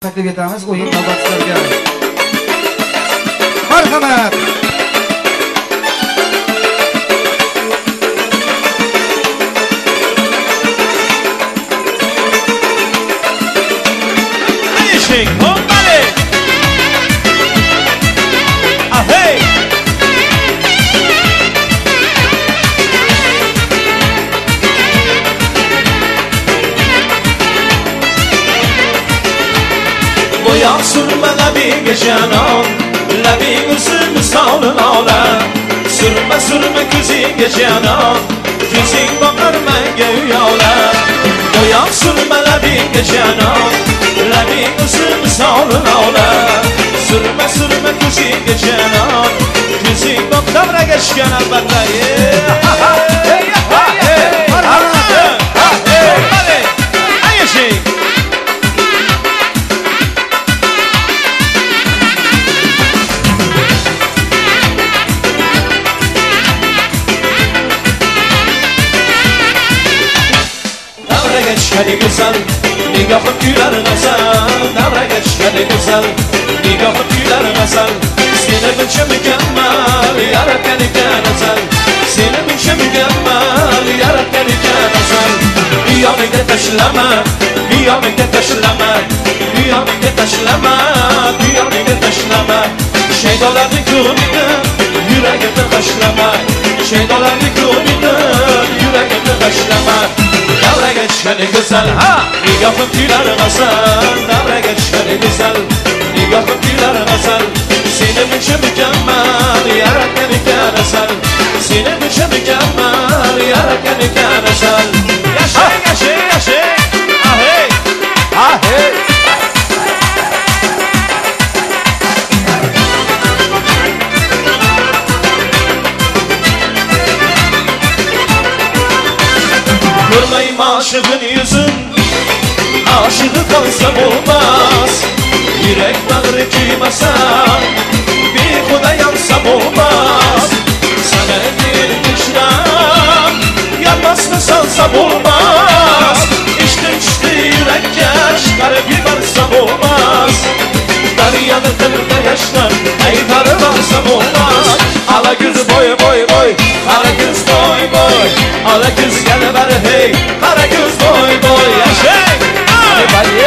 taklif etamiz o'yin navbatchilarga. Marhamat. Ayşing, bombale. Ahey. Boyaq sürme labinge canan, labing uzun misalın ola. Sürme ko'zingga canan, ko'zing boqar menga uyola. Boyaq sürme labinge canan, labing uzun misalın ola. Sürme ko'zingga canan, ko'zing boqar davraga tushgan albatta. Ayşing. Hadi güzel, nigahım güler nasıl? Davraga hadi güzel, nigahım güler nasıl? Seni bilçe mükemmel, yaratkan iken nasıl? Seni bilçe mükemmel, yaratkan iken nasıl? Diyamete taşlama, diyamete taşlama, diyamete taşlama, diyamete taşlama. Şeydalarını kılmını, yüreğimde taşlama. Şeydalarını kılmını, yüreğimde taşlama. Davraga hadi güzel, nigahım güler nasıl? Davraga hadi güzel, nigahım güler nasıl? Seni bilçe mükemmel, yaratkan iken nasıl? Seni bilçe mükemmel, yaratkan iken nasıl? Yaşa, ahey, ahey. Görmeyim aşığın yüzün, aşığı kalsam olmaz. Yürek bağrı kıymasa, bir kuda yansam olmaz. Sana bir düşram, yanmaz mı salsam olmaz. İşte yürekçe çıkarıp yıkarsam olmaz. Daryanın tırda yaşlar, eydarı varsam olmaz. Ala göz boy, ala göz boy. Ala göz gel ver hey, ala göz boy. Yaşay! Bale.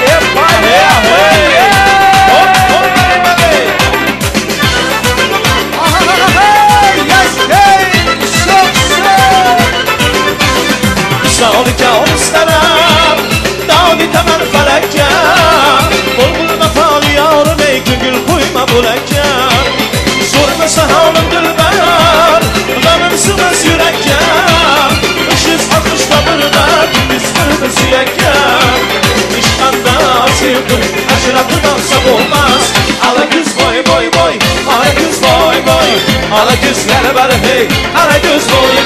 Sağlık isterim, dağdı temel felekce. Bulbulma fal yavrum ey gül koyma bulekce. Sorması halim dilber, gamımsınız yürekce. Işız akışta bırdak, bizdir sürekce. İşkanda sevdim, aşıratı dansam olmaz. Ala göz boy, ala göz boy. Ala gözler ver hey, ala göz boy.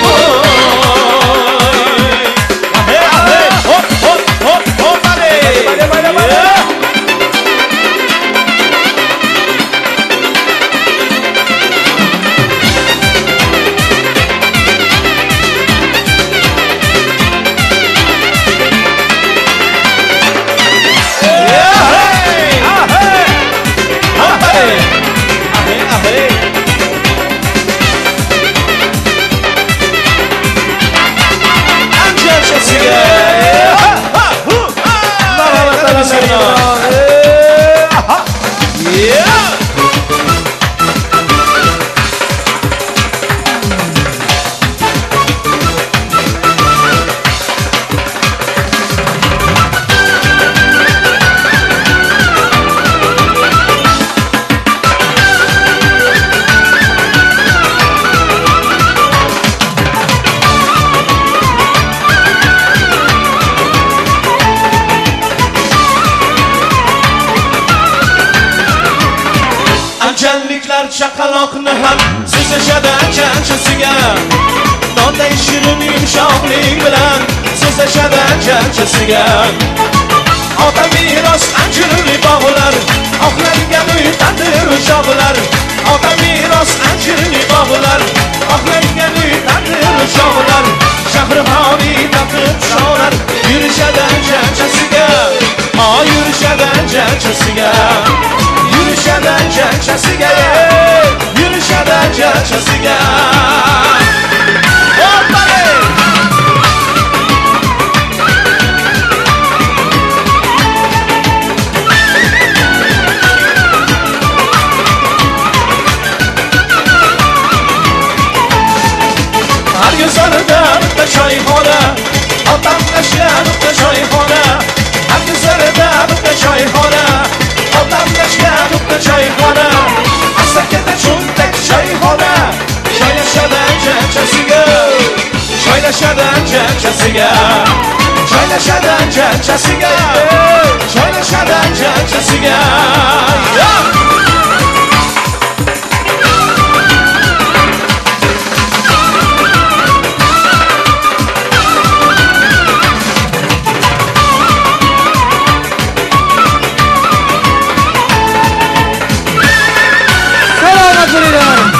Chaqaloqni ham so'zlashadi chanchasiga. Nonday shirin yumshoqlik bilan so'zlashadi chanchasiga. Ota meros anjirli bog'lar, oqlangan uy tandir shoxlar. Ota meros anjirli bog'lar, oqlangan uy tandir shoxlar. Shahri holi taqib sholar, yurishadi chanchasiga. Yurishadi chanchasiga. جلچسیگه به چایخانه آدم نشکن به چایخانه هرگز زردم به چایخانه آدم نشکن به چایخانه از سکت چون تک چایخانه شایل شدن جلچسیگه شایل شدن جلچسیگه شایل شدن جلچسیگه شایل شدن جلچسیگه Selam